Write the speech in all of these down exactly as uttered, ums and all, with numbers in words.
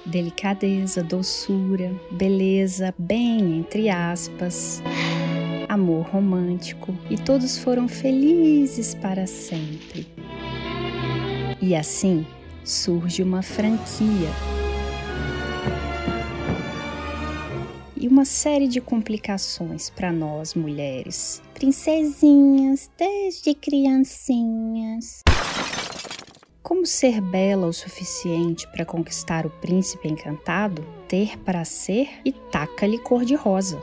delicadeza, doçura, beleza, bem entre aspas, amor romântico, e todos foram felizes para sempre. E assim surge uma franquia e uma série de complicações para nós mulheres, princesinhas desde criancinhas. Como ser bela o suficiente para conquistar o príncipe encantado, ter prazer e taca-lhe cor-de-rosa.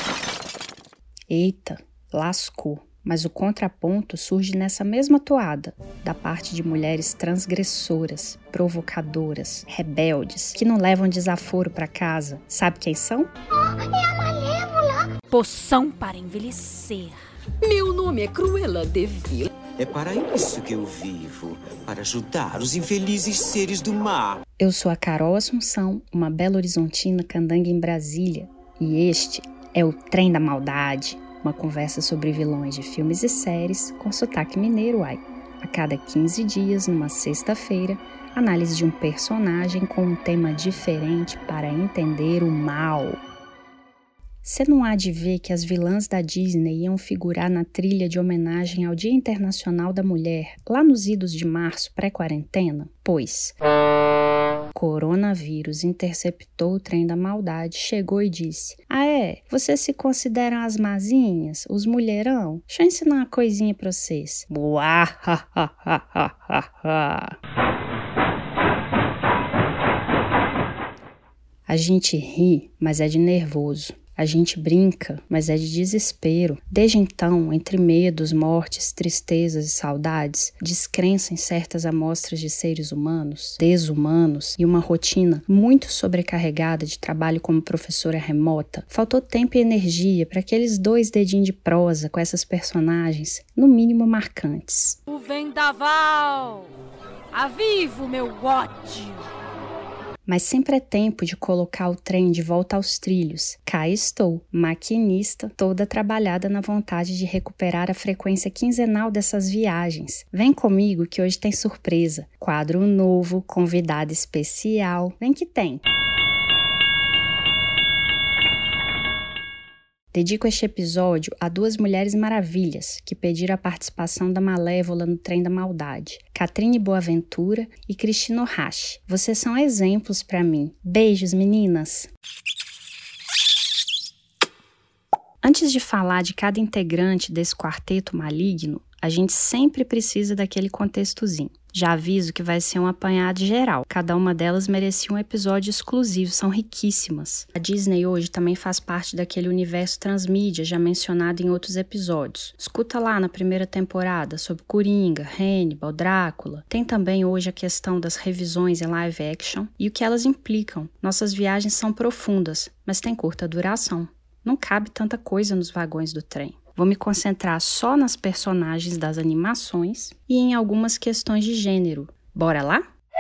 Eita, lascou. Mas o contraponto surge nessa mesma toada, da parte de mulheres transgressoras, provocadoras, rebeldes, que não levam desaforo para casa. Sabe quem são? Oh, é a Malévola! Poção para envelhecer. Meu nome é Cruella de Vil. É para isso que eu vivo, para ajudar os infelizes seres do mar. Eu sou a Carol Assunção, uma Belo Horizontina candanga em Brasília, e este é o Trem da Maldade. Uma conversa sobre vilões de filmes e séries com sotaque mineiro, ai. A cada quinze dias, numa sexta-feira, análise de um personagem com um tema diferente para entender o mal. Você não há de ver que as vilãs da Disney iam figurar na trilha de homenagem ao Dia Internacional da Mulher, lá nos idos de março, pré-quarentena? Pois... coronavírus interceptou o trem da maldade, chegou e disse: ah é? Vocês se consideram as mazinhas? Os mulherão? Deixa eu ensinar uma coisinha pra vocês. A gente ri, mas é de nervoso. A gente brinca, mas é de desespero. Desde então, entre medos, mortes, tristezas e saudades, descrença em certas amostras de seres humanos, desumanos e uma rotina muito sobrecarregada de trabalho como professora remota, faltou tempo e energia para aqueles dois dedinhos de prosa com essas personagens, no mínimo marcantes. O vendaval! Aviva o meu ódio! Mas sempre é tempo de colocar o trem de volta aos trilhos. Cá estou, maquinista, toda trabalhada na vontade de recuperar a frequência quinzenal dessas viagens. Vem comigo que hoje tem surpresa. Quadro novo, convidado especial. Vem que tem! Dedico este episódio a duas mulheres maravilhas que pediram a participação da Malévola no Trem da Maldade, Catrine Boaventura e Cristina Ohashi. Vocês são exemplos para mim. Beijos, meninas! Antes de falar de cada integrante desse quarteto maligno, a gente sempre precisa daquele contextozinho. Já aviso que vai ser um apanhado geral. Cada uma delas merecia um episódio exclusivo, são riquíssimas. A Disney hoje também faz parte daquele universo transmídia já mencionado em outros episódios. Escuta lá na primeira temporada sobre Coringa, Hannibal, Drácula. Tem também hoje a questão das revisões em live action e o que elas implicam. Nossas viagens são profundas, mas têm curta duração. Não cabe tanta coisa nos vagões do trem. Vou me concentrar só nas personagens das animações e em algumas questões de gênero. Bora lá?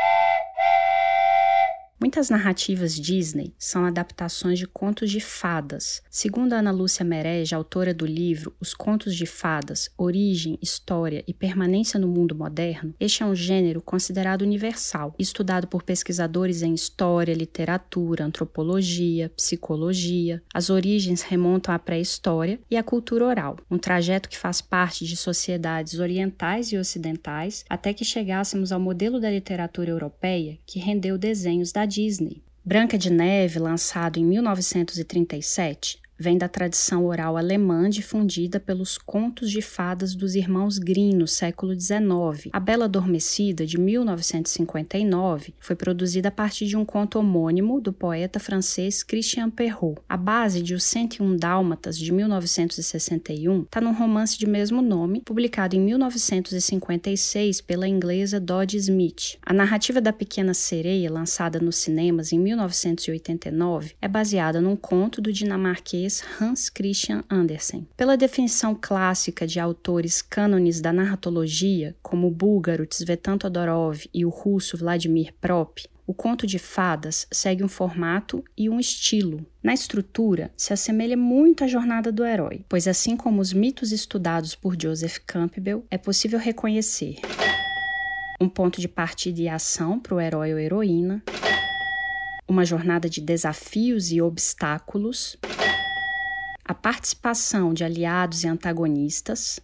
Muitas narrativas Disney são adaptações de contos de fadas. Segundo a Ana Lúcia Merege, autora do livro Os Contos de Fadas, Origem, História e Permanência no Mundo Moderno, este é um gênero considerado universal, estudado por pesquisadores em história, literatura, antropologia, psicologia. As origens remontam à pré-história e à cultura oral, um trajeto que faz parte de sociedades orientais e ocidentais até que chegássemos ao modelo da literatura europeia que rendeu desenhos da Disney. Branca de Neve, lançado em mil novecentos e trinta e sete, vem da tradição oral alemã difundida pelos contos de fadas dos irmãos Grimm no século dezenove. A Bela Adormecida, de mil novecentos e cinquenta e nove, foi produzida a partir de um conto homônimo do poeta francês Christian Perrault. A base de Os cento e um Dálmatas, de mil novecentos e sessenta e um, está num romance de mesmo nome, publicado em mil novecentos e cinquenta e seis pela inglesa Dodie Smith. A narrativa da Pequena Sereia, lançada nos cinemas em mil novecentos e oitenta e nove, é baseada num conto do dinamarquês Hans Christian Andersen. Pela definição clássica de autores cânones da narratologia, como o búlgaro Tsvetan Todorov e o russo Vladimir Prop, o conto de fadas segue um formato e um estilo. Na estrutura, se assemelha muito à jornada do herói, pois assim como os mitos estudados por Joseph Campbell, é possível reconhecer um ponto de partida e ação para o herói ou heroína, uma jornada de desafios e obstáculos, a participação de aliados e antagonistas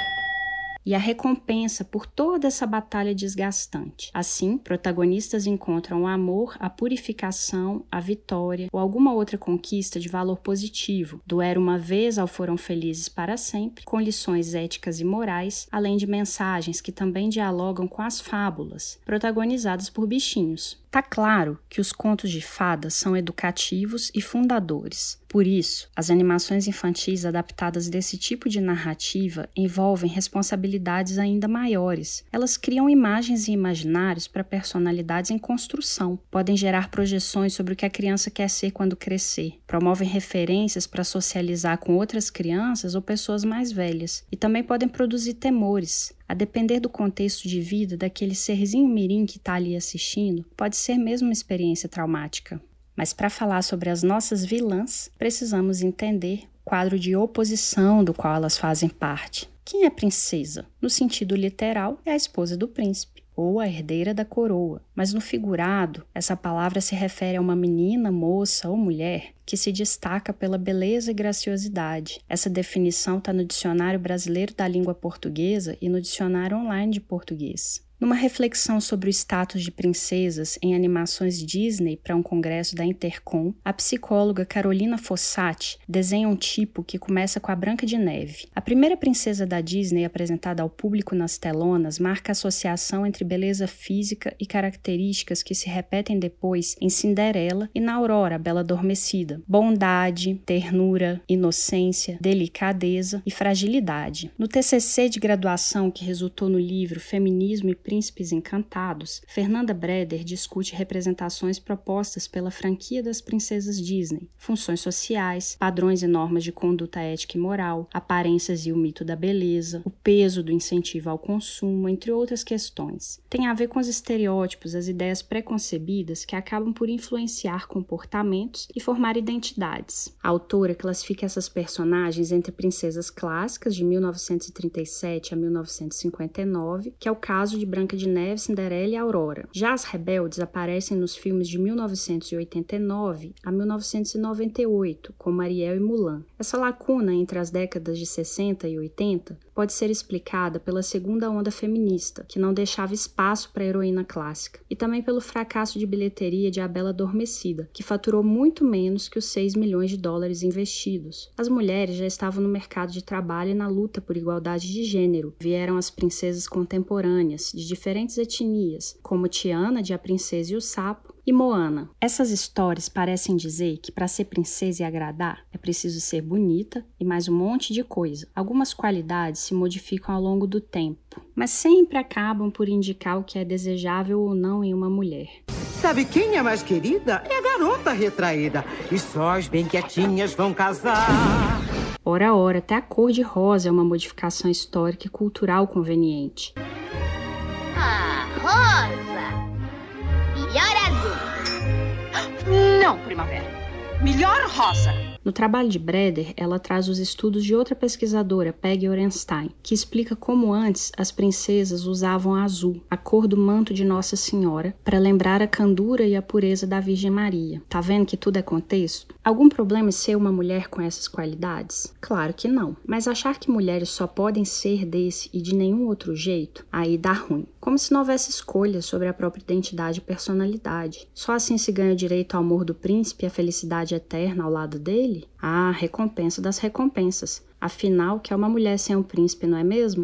e a recompensa por toda essa batalha desgastante. Assim, protagonistas encontram o amor, a purificação, a vitória ou alguma outra conquista de valor positivo, do era uma vez ao foram felizes para sempre, com lições éticas e morais, além de mensagens que também dialogam com as fábulas, protagonizadas por bichinhos. Tá claro que os contos de fadas são educativos e fundadores. Por isso, as animações infantis adaptadas desse tipo de narrativa envolvem responsabilidades ainda maiores. Elas criam imagens e imaginários para personalidades em construção, podem gerar projeções sobre o que a criança quer ser quando crescer, promovem referências para socializar com outras crianças ou pessoas mais velhas, e também podem produzir temores. A depender do contexto de vida daquele serzinho mirim que está ali assistindo, pode ser mesmo uma experiência traumática. Mas para falar sobre as nossas vilãs, precisamos entender o quadro de oposição do qual elas fazem parte. Quem é princesa? No sentido literal, é a esposa do príncipe, ou a herdeira da coroa. Mas no figurado, essa palavra se refere a uma menina, moça ou mulher que se destaca pela beleza e graciosidade. Essa definição está no Dicionário Brasileiro da Língua Portuguesa e no Dicionário Online de Português. Numa reflexão sobre o status de princesas em animações Disney para um congresso da Intercom, a psicóloga Carolina Fossati desenha um tipo que começa com a Branca de Neve. A primeira princesa da Disney apresentada ao público nas telonas marca a associação entre beleza física e características que se repetem depois em Cinderela e na Aurora, a Bela Adormecida. Bondade, ternura, inocência, delicadeza e fragilidade. No T C C de graduação que resultou no livro Feminismo e Príncipes Encantados, Fernanda Breder discute representações propostas pela franquia das princesas Disney, funções sociais, padrões e normas de conduta ética e moral, aparências e o mito da beleza, o peso do incentivo ao consumo, entre outras questões. Tem a ver com os estereótipos, as ideias preconcebidas que acabam por influenciar comportamentos e formar identidades. A autora classifica essas personagens entre princesas clássicas de mil novecentos e trinta e sete a mil novecentos e cinquenta e nove, que é o caso de Branca de Neve, Cinderela e Aurora. Já as rebeldes aparecem nos filmes de mil novecentos e oitenta e nove a mil novecentos e noventa e oito, como Ariel e Mulan. Essa lacuna entre as décadas de sessenta e oitenta pode ser explicada pela segunda onda feminista, que não deixava espaço para a heroína clássica, e também pelo fracasso de bilheteria de A Bela Adormecida, que faturou muito menos que os seis milhões de dólares investidos. As mulheres já estavam no mercado de trabalho e na luta por igualdade de gênero. Vieram as princesas contemporâneas, de diferentes etnias, como Tiana, de A Princesa e o Sapo, e Moana. Essas histórias parecem dizer que para ser princesa e agradar é preciso ser bonita e mais um monte de coisa. Algumas qualidades se modificam ao longo do tempo, mas sempre acabam por indicar o que é desejável ou não em uma mulher. Sabe quem é mais querida? É a garota retraída. E só as bem quietinhas vão casar. Ora, ora, até a cor de rosa é uma modificação histórica e cultural conveniente. Ah, rosa! Melhor azul! Não, primavera. Melhor rosa. No trabalho de Breder, ela traz os estudos de outra pesquisadora, Peggy Orenstein, que explica como antes as princesas usavam azul, a cor do manto de Nossa Senhora, para lembrar a candura e a pureza da Virgem Maria. Tá vendo que tudo é contexto? Algum problema em ser uma mulher com essas qualidades? Claro que não. Mas achar que mulheres só podem ser desse e de nenhum outro jeito, aí dá ruim. Como se não houvesse escolha sobre a própria identidade e personalidade. Só assim se ganha o direito ao amor do príncipe e a felicidade eterna ao lado dele? Ah, recompensa das recompensas. Afinal, que é uma mulher sem um príncipe, não é mesmo?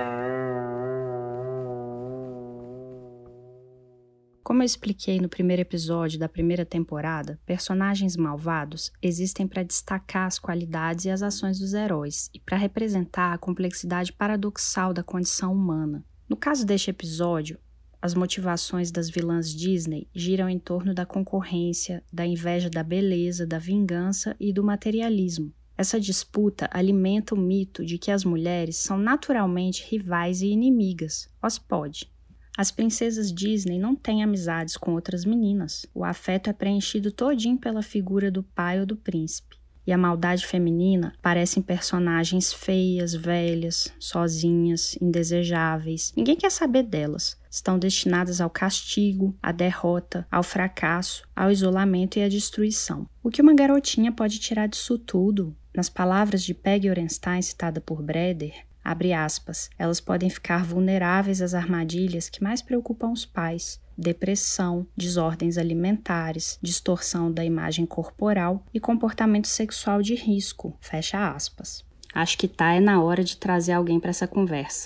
Como eu expliquei no primeiro episódio da primeira temporada, personagens malvados existem para destacar as qualidades e as ações dos heróis e para representar a complexidade paradoxal da condição humana. No caso deste episódio, as motivações das vilãs Disney giram em torno da concorrência, da inveja da beleza, da vingança e do materialismo. Essa disputa alimenta o mito de que as mulheres são naturalmente rivais e inimigas. Os pode. As princesas Disney não têm amizades com outras meninas. O afeto é preenchido todinho pela figura do pai ou do príncipe. e a maldade feminina parecem personagens feias, velhas, sozinhas, indesejáveis. Ninguém quer saber delas. Estão destinadas ao castigo, à derrota, ao fracasso, ao isolamento e à destruição. O que uma garotinha pode tirar disso tudo? Nas palavras de Peggy Orenstein, citada por Breder, abre aspas, elas podem ficar vulneráveis às armadilhas que mais preocupam os pais, depressão, desordens alimentares, distorção da imagem corporal e comportamento sexual de risco, fecha aspas. Acho que tá é na hora de trazer alguém para essa conversa.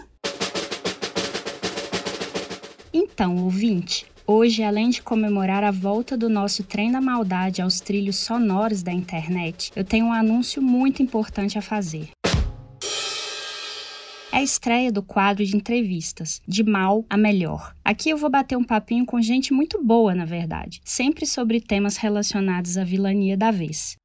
Então, ouvinte, hoje, além de comemorar a volta do nosso Trem da Maldade aos trilhos sonoros da internet, eu tenho um anúncio muito importante a fazer. É a estreia do quadro de entrevistas, De Mal a Melhor. Aqui eu vou bater um papinho com gente muito boa, na verdade, sempre sobre temas relacionados à vilania da vez.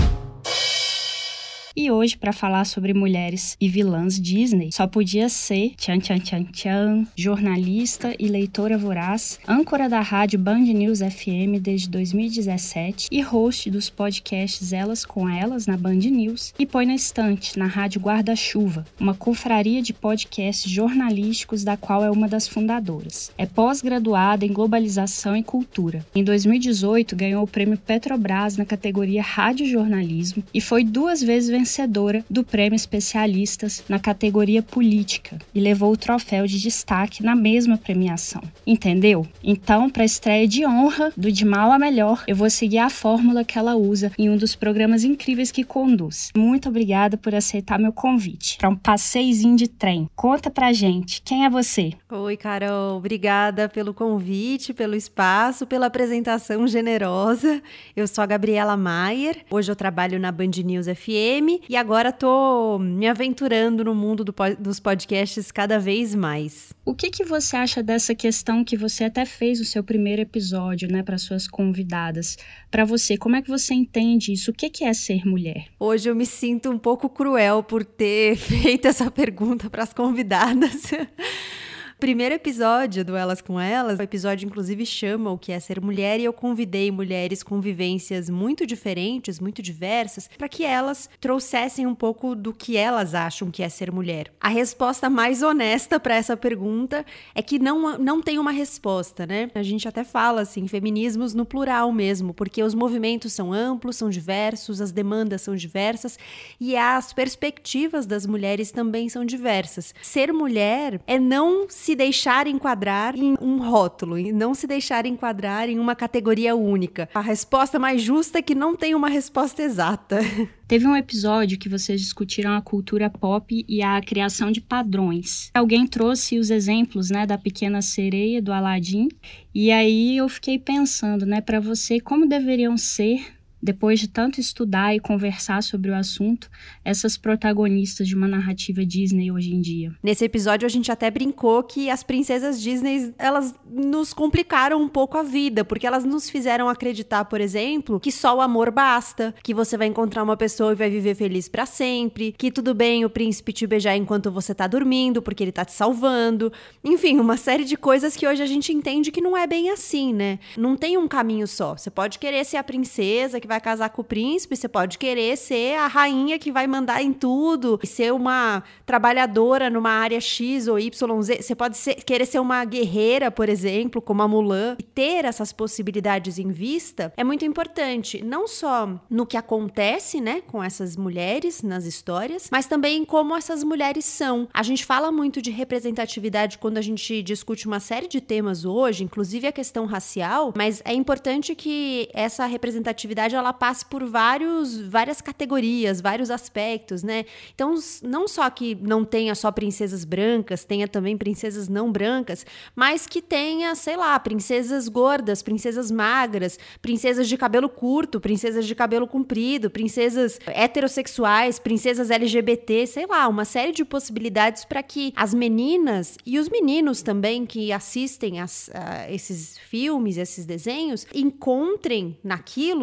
E hoje, para falar sobre mulheres e vilãs Disney, só podia ser tchan tchan tchan tchan, jornalista e leitora voraz, âncora da rádio Band News F M desde dois mil e dezessete e host dos podcasts Elas com Elas na Band News e Põe na Estante, na rádio Guarda-Chuva, uma confraria de podcasts jornalísticos da qual é uma das fundadoras. É pós-graduada em globalização e cultura. Em dois mil e dezoito, ganhou o prêmio Petrobras na categoria Rádio Jornalismo e foi duas vezes vencedora do Prêmio Especialistas na categoria Política e levou o troféu de destaque na mesma premiação. Entendeu? Então, para a estreia de honra do De Mal a Melhor, eu vou seguir a fórmula que ela usa em um dos programas incríveis que conduz. Muito obrigada por aceitar meu convite para um passeiozinho de trem. Conta pra gente, quem é você? Oi, Carol. Obrigada pelo convite, pelo espaço, pela apresentação generosa. Eu sou a Gabriela Maier. Hoje eu trabalho na Band News F M e agora tô me aventurando no mundo do, dos podcasts cada vez mais. O que que você acha dessa questão que você até fez o seu primeiro episódio, né, para suas convidadas? Para você, como é que você entende isso? O que que é ser mulher? Hoje eu me sinto um pouco cruel por ter feito essa pergunta para as convidadas. Primeiro episódio do Elas com Elas, o episódio inclusive chama o que é ser mulher e eu convidei mulheres com vivências muito diferentes, muito diversas, para que elas trouxessem um pouco do que elas acham que é ser mulher. A resposta mais honesta para essa pergunta é que não, não tem uma resposta, né? A gente até fala assim, feminismos no plural mesmo, porque os movimentos são amplos, são diversos, as demandas são diversas e as perspectivas das mulheres também são diversas. Ser mulher é não se se deixar enquadrar em um rótulo, e não se deixar enquadrar em uma categoria única. A resposta mais justa é que não tem uma resposta exata. Teve um episódio que vocês discutiram a cultura pop e a criação de padrões. Alguém trouxe os exemplos, né, da Pequena Sereia, do Aladdin, e aí eu fiquei pensando, né, para você, como deveriam ser, depois de tanto estudar e conversar sobre o assunto, essas protagonistas de uma narrativa Disney hoje em dia. Nesse episódio a gente até brincou que as princesas Disney, elas nos complicaram um pouco a vida, porque elas nos fizeram acreditar, por exemplo, que só o amor basta, que você vai encontrar uma pessoa e vai viver feliz pra sempre, que tudo bem o príncipe te beijar enquanto você tá dormindo, porque ele tá te salvando. Enfim, uma série de coisas que hoje a gente entende que não é bem assim, né? Não tem um caminho só. Você pode querer ser a princesa que vai casar com o príncipe, você pode querer ser a rainha que vai mandar em tudo, ser uma trabalhadora numa área X ou Y Z, você pode ser, querer ser uma guerreira, por exemplo, como a Mulan, e ter essas possibilidades em vista é muito importante, não só no que acontece, né, com essas mulheres nas histórias, mas também em como essas mulheres são. A gente fala muito de representatividade quando a gente discute uma série de temas hoje, inclusive a questão racial, mas é importante que essa representatividade ela passe por vários, várias categorias, vários aspectos, né? Então, não só que não tenha só princesas brancas, tenha também princesas não brancas, mas que tenha, sei lá, princesas gordas, princesas magras, princesas de cabelo curto, princesas de cabelo comprido, princesas heterossexuais, princesas L G B T, sei lá, uma série de possibilidades para que as meninas e os meninos também que assistem as, a esses filmes, esses desenhos, encontrem naquilo possibilidades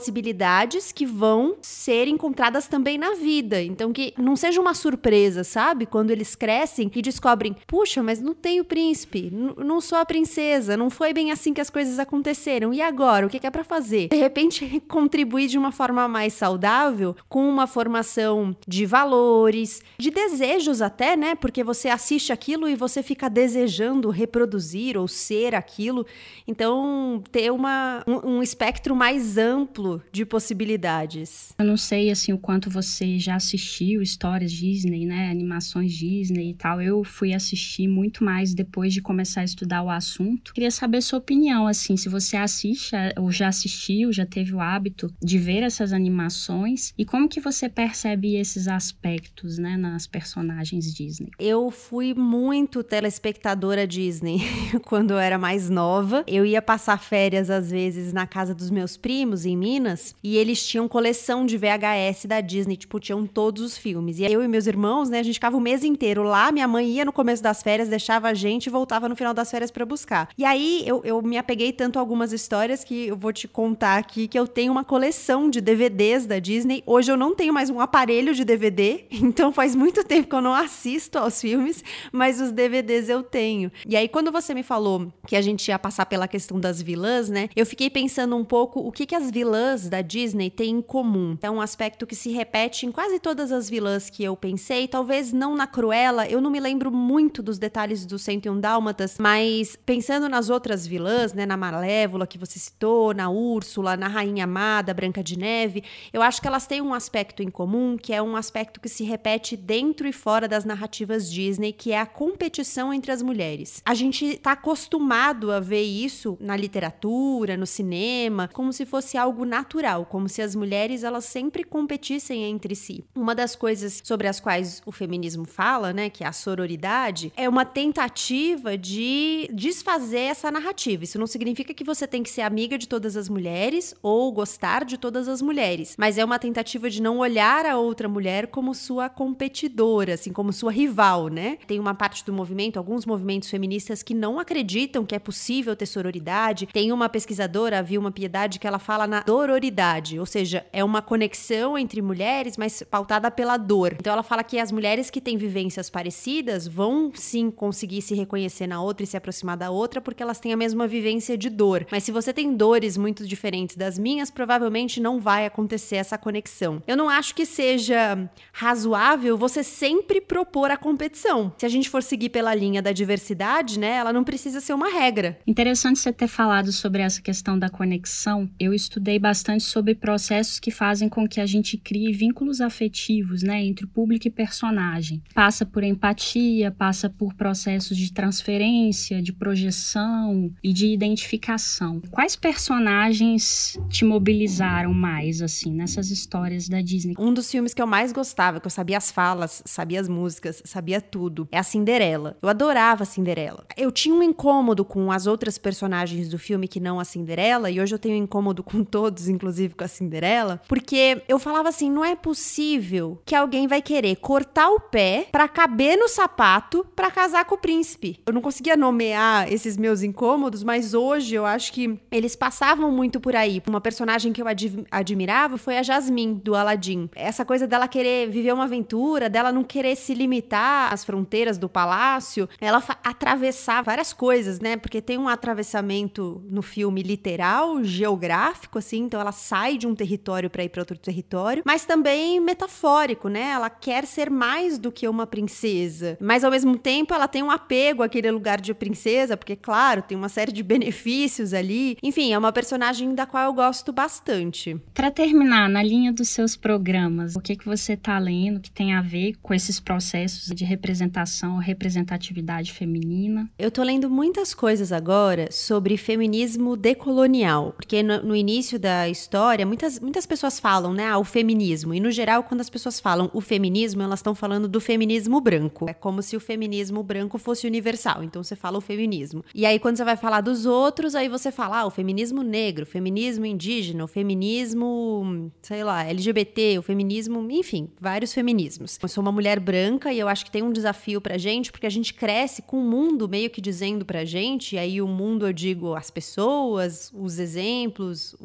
possibilidades que vão ser encontradas também na vida. Então, que não seja uma surpresa, sabe? Quando eles crescem e descobrem, puxa, mas não tenho príncipe, n- não sou a princesa, não foi bem assim que as coisas aconteceram. E agora? O que é pra fazer? De repente, contribuir de uma forma mais saudável com uma formação de valores, de desejos até, né? Porque você assiste aquilo e você fica desejando reproduzir ou ser aquilo. Então, ter uma, um, um espectro mais amplo de possibilidades. Eu não sei, assim, o quanto você já assistiu histórias Disney, né? Animações Disney e tal. Eu fui assistir muito mais depois de começar a estudar o assunto. Queria saber sua opinião, assim, se você assiste ou já assistiu, já teve o hábito de ver essas animações e como que você percebe esses aspectos, né, nas personagens Disney. Eu fui muito telespectadora Disney quando eu era mais nova. Eu ia passar férias, às vezes, na casa dos meus primos, em Minas, e eles tinham coleção de V H S da Disney, tipo, tinham todos os filmes. E eu e meus irmãos, né, a gente ficava o mês inteiro lá, minha mãe ia no começo das férias, deixava a gente e voltava no final das férias pra buscar. E aí, eu, eu me apeguei tanto a algumas histórias que eu vou te contar aqui, que eu tenho uma coleção de D V Ds da Disney. Hoje eu não tenho mais um aparelho de D V D, então faz muito tempo que eu não assisto aos filmes, mas os D V Ds eu tenho. E aí, quando você me falou que a gente ia passar pela questão das vilãs, né, eu fiquei pensando um pouco o que, que as vilãs da Disney têm em comum. É um aspecto que se repete em quase todas as vilãs que eu pensei, talvez não na Cruella, eu não me lembro muito dos detalhes do cento e um Dálmatas, mas pensando nas outras vilãs, né, na Malévola que você citou, na Úrsula, na Rainha Amada, Branca de Neve, eu acho que elas têm um aspecto em comum, que é um aspecto que se repete dentro e fora das narrativas Disney, que é a competição entre as mulheres. A gente tá acostumado a ver isso na literatura, no cinema, como se fosse algo natural, como se as mulheres elas sempre competissem entre si. Uma das coisas sobre as quais o feminismo fala, né, que é a sororidade, é uma tentativa de desfazer essa narrativa. Isso não significa que você tem que ser amiga de todas as mulheres ou gostar de todas as mulheres, mas é uma tentativa de não olhar a outra mulher como sua competidora, assim, como sua rival, né? Tem uma parte do movimento, alguns movimentos feministas que não acreditam que é possível ter sororidade. Tem uma pesquisadora, a Vilma Piedade, que ela fala na dororidade, ou seja, é uma conexão entre mulheres, mas pautada pela dor. Então ela fala que as mulheres que têm vivências parecidas vão sim conseguir se reconhecer na outra e se aproximar da outra, porque elas têm a mesma vivência de dor. Mas se você tem dores muito diferentes das minhas, provavelmente não vai acontecer essa conexão. Eu não acho que seja razoável você sempre propor a competição. Se a gente for seguir pela linha da diversidade, né, ela não precisa ser uma regra. Interessante você ter falado sobre essa questão da conexão. Eu estudei bastante sobre processos que fazem com que a gente crie vínculos afetivos, né, entre o público e personagem. Passa por empatia, passa por processos de transferência, de projeção e de identificação. Quais personagens te mobilizaram mais, assim, nessas histórias da Disney? Um dos filmes que eu mais gostava, que eu sabia as falas, sabia as músicas, sabia tudo, é a Cinderela. Eu adorava a Cinderela. Eu tinha um incômodo com as outras personagens do filme que não a Cinderela, e hoje eu tenho um incômodo com todos, inclusive com a Cinderela, porque eu falava assim, não é possível que alguém vai querer cortar o pé pra caber no sapato pra casar com o príncipe. Eu não conseguia nomear esses meus incômodos, mas hoje eu acho que eles passavam muito por aí. Uma personagem que eu ad- admirava foi a Jasmine, do Aladdin. Essa coisa dela querer viver uma aventura, dela não querer se limitar às fronteiras do palácio, ela fa- atravessar várias coisas, né? Porque tem um atravessamento no filme literal, geográfico, assim, então ela sai de um território pra ir pra outro território, mas também metafórico, né? Ela quer ser mais do que uma princesa, mas ao mesmo tempo ela tem um apego àquele lugar de princesa, porque, claro, tem uma série de benefícios ali. Enfim, é uma personagem da qual eu gosto bastante. Para terminar, na linha dos seus programas, o que, que você tá lendo que tem a ver com esses processos de representação, representatividade feminina? Eu tô lendo muitas coisas agora sobre feminismo decolonial, porque no, no início da história, muitas, muitas pessoas falam, né, ah, o feminismo, e no geral, quando as pessoas falam o feminismo, elas estão falando do feminismo branco. É como se o feminismo branco fosse universal, então você fala o feminismo. E aí, quando você vai falar dos outros, aí você fala, ah, o feminismo negro, o feminismo indígena, o feminismo, sei lá, L G B T, o feminismo, enfim, vários feminismos. Eu sou uma mulher branca e eu acho que tem um desafio pra gente, porque a gente cresce com o mundo meio que dizendo pra gente, e aí o mundo, eu digo, as pessoas, os exemplos, a mídia,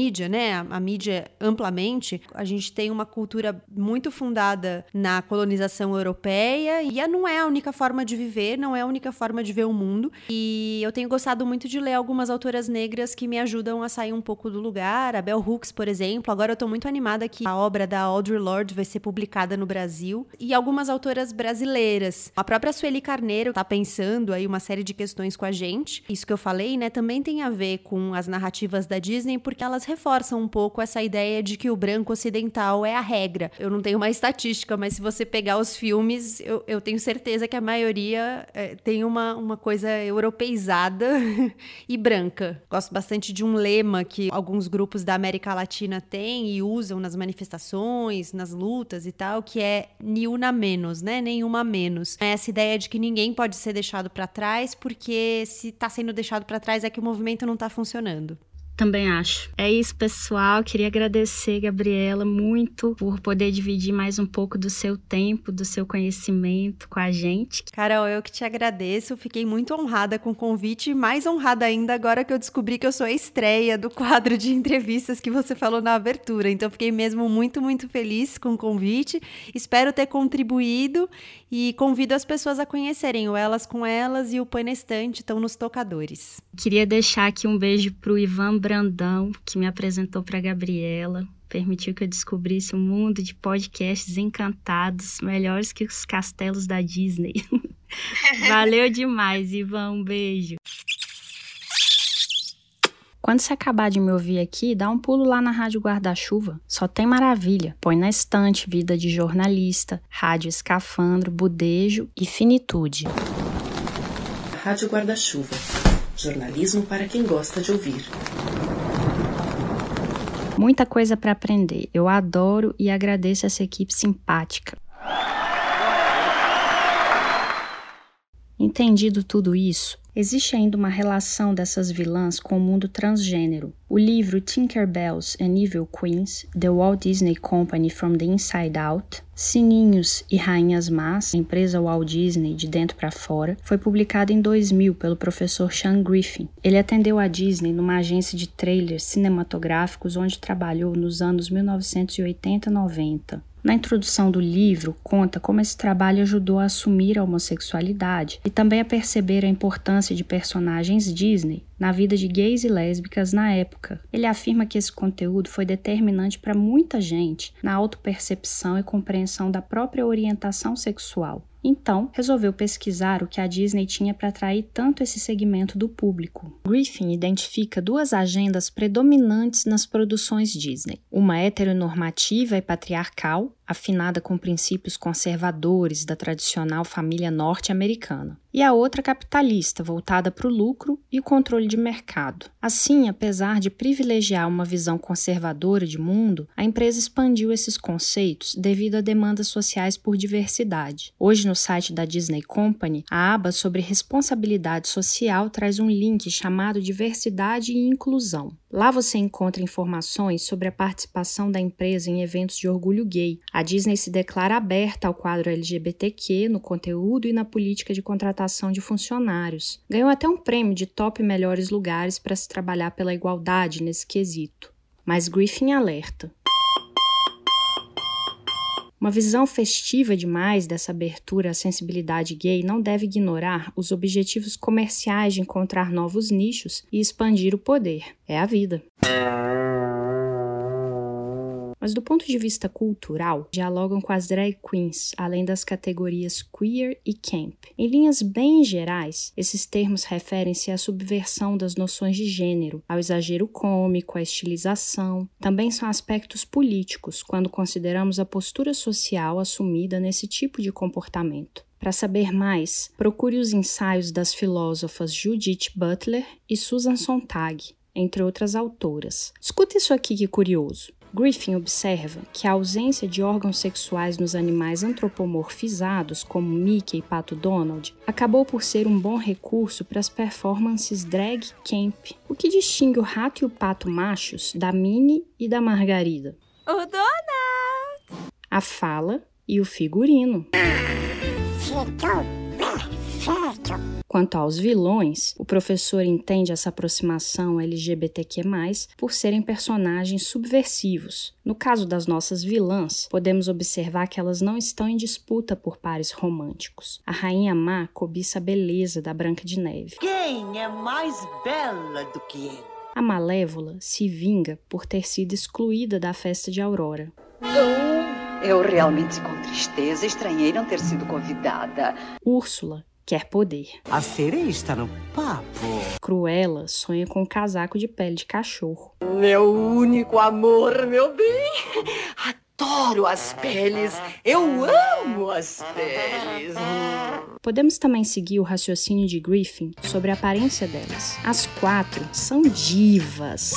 mídia, né, a, a mídia amplamente, a gente tem uma cultura muito fundada na colonização europeia e não é a única forma de viver, não é a única forma de ver o mundo. E eu tenho gostado muito de ler algumas autoras negras que me ajudam a sair um pouco do lugar. A Bell Hooks, por exemplo. Agora eu tô muito animada que a obra da Audre Lorde vai ser publicada no Brasil. E algumas autoras brasileiras. A própria Sueli Carneiro tá pensando aí uma série de questões com a gente. Isso que eu falei, né, também tem a ver com as narrativas da Disney, porque elas reforçam um pouco essa ideia de que o branco ocidental é a regra. Eu não tenho uma estatística, mas se você pegar os filmes, eu, eu tenho certeza que a maioria é, tem uma, uma coisa europeizada e branca. Gosto bastante de um lema que alguns grupos da América Latina têm e usam nas manifestações, nas lutas e tal, que é ni una menos, né? Nenhuma menos. É essa ideia de que ninguém pode ser deixado para trás, porque se tá sendo deixado para trás é que o movimento não tá funcionando. Também acho. É isso, pessoal. Queria agradecer, Gabriela, muito por poder dividir mais um pouco do seu tempo, do seu conhecimento com a gente. Carol, eu que te agradeço. Fiquei muito honrada com o convite e mais honrada ainda agora que eu descobri que eu sou a estreia do quadro de entrevistas que você falou na abertura. Então, fiquei mesmo muito, muito feliz com o convite. Espero ter contribuído e convido as pessoas a conhecerem o Elas com Elas e o Põe na Estante, estão nos tocadores. Queria deixar aqui um beijo pro Ivan Brandão, que me apresentou para a Gabriela, permitiu que eu descobrisse um mundo de podcasts encantados, melhores que os castelos da Disney. Valeu demais, Ivan, um beijo. Quando você acabar de me ouvir aqui, dá um pulo lá na Rádio Guarda-Chuva. Só tem maravilha. Põe na Estante, Vida de Jornalista, Rádio Escafandro, Budejo e Finitude. Rádio Guarda-Chuva. Jornalismo para quem gosta de ouvir. Muita coisa para aprender. Eu adoro e agradeço essa equipe simpática. Entendido tudo isso, existe ainda uma relação dessas vilãs com o mundo transgênero. O livro Tinkerbells and Evil Queens, The Walt Disney Company from the Inside Out, Sininhos e Rainhas Más, a empresa Walt Disney de dentro para fora, foi publicado em dois mil pelo professor Sean Griffin. Ele atendeu a Disney numa agência de trailers cinematográficos onde trabalhou nos anos mil novecentos e oitenta e noventa. Na introdução do livro, conta como esse trabalho ajudou a assumir a homossexualidade e também a perceber a importância de personagens Disney na vida de gays e lésbicas na época. Ele afirma que esse conteúdo foi determinante para muita gente na autopercepção e compreensão da própria orientação sexual. Então, resolveu pesquisar o que a Disney tinha para atrair tanto esse segmento do público. Griffin identifica duas agendas predominantes nas produções Disney. Uma heteronormativa e patriarcal, afinada com princípios conservadores da tradicional família norte-americana, e a outra capitalista, voltada para o lucro e o controle de mercado. Assim, apesar de privilegiar uma visão conservadora de mundo, a empresa expandiu esses conceitos devido a demandas sociais por diversidade. Hoje, no site da Disney Company, a aba sobre responsabilidade social traz um link chamado Diversidade e Inclusão. Lá você encontra informações sobre a participação da empresa em eventos de orgulho gay. A Disney se declara aberta ao quadro L G B T Q no conteúdo e na política de contratação de funcionários. Ganhou até um prêmio de top melhores lugares para se trabalhar pela igualdade nesse quesito. Mas Griffin alerta. Uma visão festiva demais dessa abertura à sensibilidade gay não deve ignorar os objetivos comerciais de encontrar novos nichos e expandir o poder. É a vida. Mas do ponto de vista cultural, dialogam com as drag queens, além das categorias queer e camp. Em linhas bem gerais, esses termos referem-se à subversão das noções de gênero, ao exagero cômico, à estilização. Também são aspectos políticos, quando consideramos a postura social assumida nesse tipo de comportamento. Para saber mais, procure os ensaios das filósofas Judith Butler e Susan Sontag, entre outras autoras. Escuta isso aqui que curioso. Griffin observa que a ausência de órgãos sexuais nos animais antropomorfizados, como Mickey e Pato Donald, acabou por ser um bom recurso para as performances drag camp, o que distingue o rato e o pato machos da Minnie e da Margarida. O Donald! A fala e o figurino. Ficou Quanto aos vilões, o professor entende essa aproximação L G B T Q mais, por serem personagens subversivos. No caso das nossas vilãs, podemos observar que elas não estão em disputa por pares românticos. A rainha má cobiça a beleza da Branca de Neve. Quem é mais bela do que ele? A Malévola se vinga por ter sido excluída da festa de Aurora. Eu realmente, com tristeza, estranhei não ter sido convidada. Úrsula quer poder. A sereia está no papo. Cruella sonha com um casaco de pele de cachorro. Meu único amor, meu bem. Adoro as peles. Eu amo as peles. Podemos também seguir o raciocínio de Griffin sobre a aparência delas. As quatro são divas.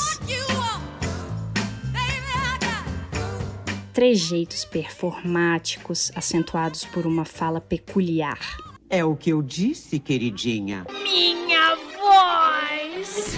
Trejeitos performáticos, acentuados por uma fala peculiar. É o que eu disse, queridinha. Minha voz!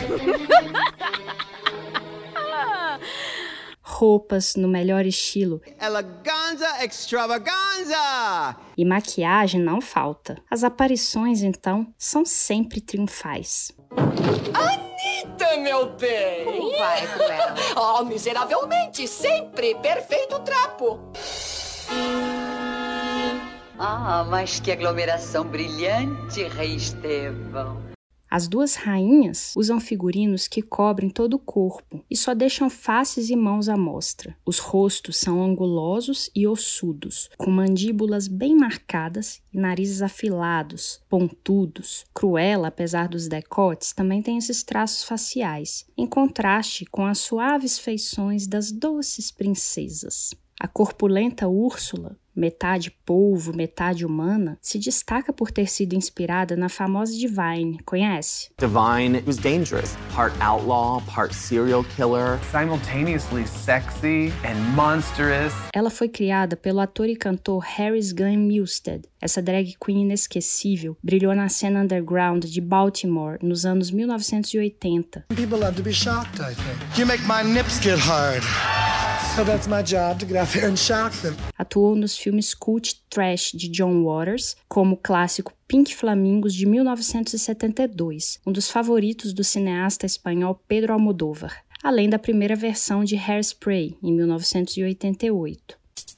Roupas no melhor estilo. Eleganza extravaganza! E maquiagem não falta. As aparições, então, são sempre triunfais. Anitta, meu bem! Como vai, Cruella? Oh, miseravelmente, sempre perfeito trapo! Ah, mas que aglomeração brilhante, Rei Estevão! As duas rainhas usam figurinos que cobrem todo o corpo e só deixam faces e mãos à mostra. Os rostos são angulosos e ossudos, com mandíbulas bem marcadas e narizes afilados, pontudos. Cruella, apesar dos decotes, também tem esses traços faciais, em contraste com as suaves feições das doces princesas. A corpulenta Úrsula, metade polvo, metade humana, se destaca por ter sido inspirada na famosa Divine. Conhece? Divine was dangerous. Part outlaw, part serial killer. Simultaneously sexy and monstrous. Ela foi criada pelo ator e cantor Harris Glenn Milstead. Essa drag queen inesquecível brilhou na cena underground de Baltimore nos anos mil novecentos e oitenta. People love to be shocked, I think. You make my nips get hard. So that's my job, to get out there and shock them. Atuou nos filmes cult trash de John Waters, como o clássico Pink Flamingos de mil novecentos e setenta e dois, um dos favoritos do cineasta espanhol Pedro Almodóvar, além da primeira versão de Hairspray, em mil novecentos e oitenta e oito.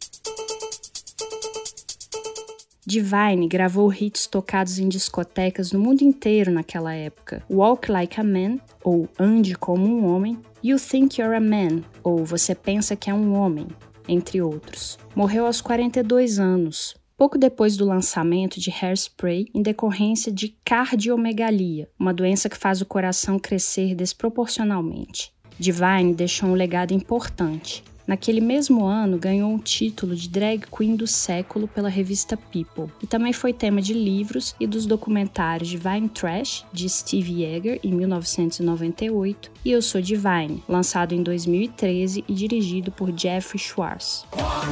Divine gravou hits tocados em discotecas no mundo inteiro naquela época. Walk Like a Man, ou Ande Como um Homem, You Think You're a Man, ou Você Pensa que é um Homem, entre outros. Morreu aos quarenta e dois anos, pouco depois do lançamento de Hairspray, em decorrência de cardiomegalia, uma doença que faz o coração crescer desproporcionalmente. Divine deixou um legado importante. Naquele mesmo ano, ganhou o título de Drag Queen do Século pela revista People, e também foi tema de livros e dos documentários Divine Trash, de Steve Yeager, em mil novecentos e noventa e oito, e Eu Sou Divine, lançado em dois mil e treze e dirigido por Jeffrey Schwartz.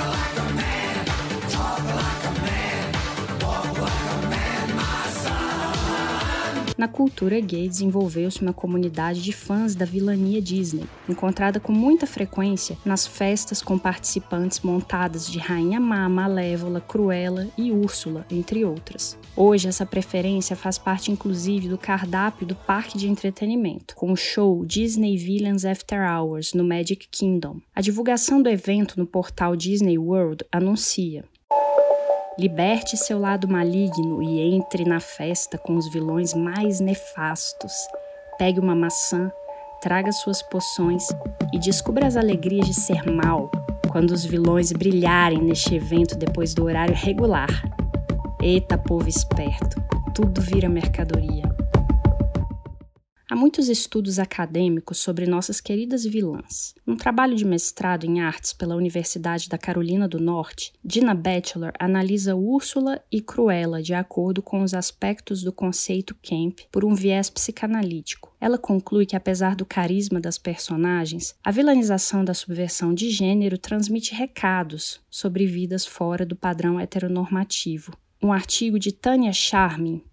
Na cultura gay, desenvolveu-se uma comunidade de fãs da vilania Disney, encontrada com muita frequência nas festas com participantes montadas de Rainha Má, Malévola, Cruella e Úrsula, entre outras. Hoje, essa preferência faz parte inclusive do cardápio do parque de entretenimento, com o show Disney Villains After Hours no Magic Kingdom. A divulgação do evento no portal Disney World anuncia: liberte seu lado maligno e entre na festa com os vilões mais nefastos. Pegue uma maçã, traga suas poções e descubra as alegrias de ser mal quando os vilões brilharem neste evento depois do horário regular. Eita, povo esperto, tudo vira mercadoria. Há muitos estudos acadêmicos sobre nossas queridas vilãs. Num trabalho de mestrado em artes pela Universidade da Carolina do Norte, Gina Batchelor analisa Úrsula e Cruella de acordo com os aspectos do conceito camp por um viés psicanalítico. Ela conclui que, apesar do carisma das personagens, a vilanização da subversão de gênero transmite recados sobre vidas fora do padrão heteronormativo. Um artigo de Tanya Charmin,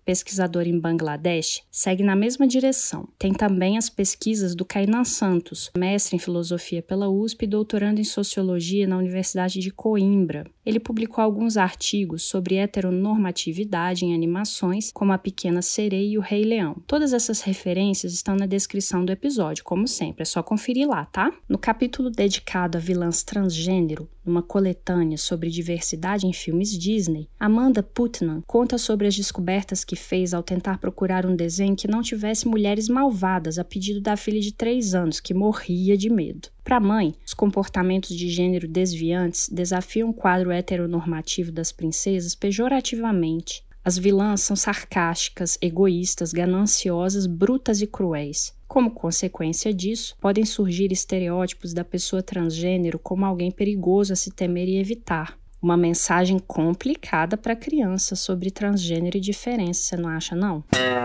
pesquisador em Bangladesh, segue na mesma direção. Tem também as pesquisas do Kainan Santos, mestre em filosofia pela U S P e doutorando em sociologia na Universidade de Coimbra. Ele publicou alguns artigos sobre heteronormatividade em animações, como A Pequena Sereia e O Rei Leão. Todas essas referências estão na descrição do episódio, como sempre, é só conferir lá, tá? No capítulo dedicado a vilãs transgênero, numa coletânea sobre diversidade em filmes Disney, Amanda Putnam conta sobre as descobertas que fez ao tentar procurar um desenho que não tivesse mulheres malvadas a pedido da filha de três anos, que morria de medo. Para a mãe, os comportamentos de gênero desviantes desafiam o quadro heteronormativo das princesas pejorativamente. As vilãs são sarcásticas, egoístas, gananciosas, brutas e cruéis. Como consequência disso, podem surgir estereótipos da pessoa transgênero como alguém perigoso a se temer e evitar. Uma mensagem complicada para criança sobre transgênero e diferença, você não acha, não?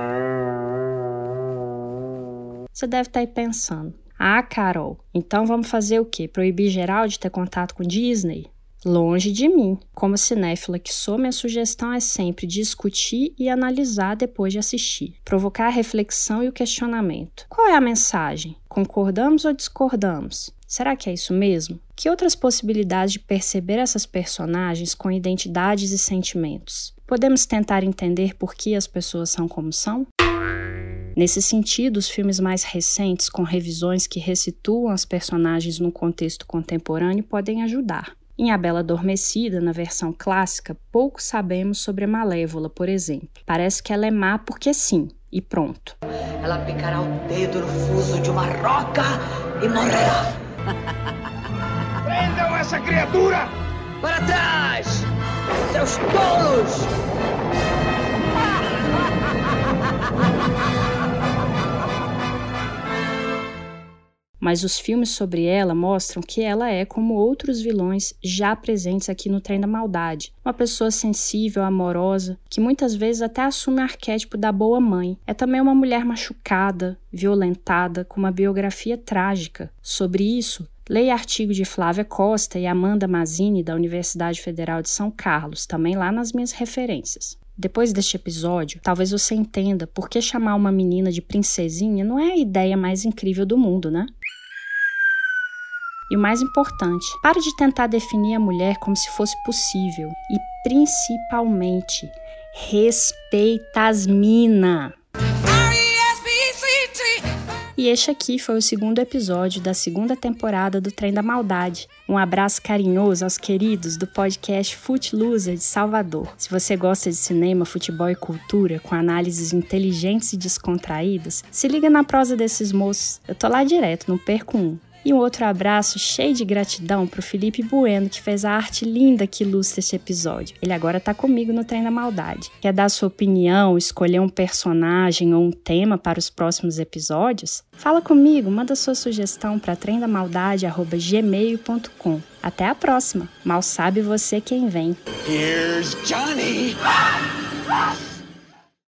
Você deve estar aí pensando, ah, Carol, então vamos fazer o quê? Proibir geral de ter contato com Disney? Longe de mim. Como cinéfila que sou, minha sugestão é sempre discutir e analisar depois de assistir. Provocar a reflexão e o questionamento. Qual é a mensagem? Concordamos ou discordamos? Será que é isso mesmo? Que outras possibilidades de perceber essas personagens com identidades e sentimentos? Podemos tentar entender por que as pessoas são como são? Nesse sentido, os filmes mais recentes, com revisões que ressituam as personagens num contexto contemporâneo, podem ajudar. Em A Bela Adormecida, na versão clássica, pouco sabemos sobre a Malévola, por exemplo. Parece que ela é má porque sim, e pronto. Ela picará o dedo no fuso de uma roca e morrerá. Prendam essa criatura! Para trás! Seus tolos! Mas os filmes sobre ela mostram que ela é como outros vilões já presentes aqui no Trem da Maldade. Uma pessoa sensível, amorosa, que muitas vezes até assume o arquétipo da boa mãe. É também uma mulher machucada, violentada, com uma biografia trágica. Sobre isso, leia artigo de Flávia Costa e Amanda Mazzini, da Universidade Federal de São Carlos, também lá nas minhas referências. Depois deste episódio, talvez você entenda por que chamar uma menina de princesinha não é a ideia mais incrível do mundo, né? E o mais importante, pare de tentar definir a mulher como se fosse possível. E, principalmente, respeita as mina. E este aqui foi o segundo episódio da segunda temporada do Trem da Maldade. Um abraço carinhoso aos queridos do podcast Footloser de Salvador. Se você gosta de cinema, futebol e cultura, com análises inteligentes e descontraídas, se liga na prosa desses moços. Eu tô lá direto, não perco um. E um outro abraço cheio de gratidão pro Felipe Bueno, que fez a arte linda que ilustra este episódio. Ele agora tá comigo no Trem da Maldade. Quer dar sua opinião, escolher um personagem ou um tema para os próximos episódios? Fala comigo, manda sua sugestão para trem da maldade arroba gmail ponto com. Até a próxima. Mal sabe você quem vem. Here's Johnny!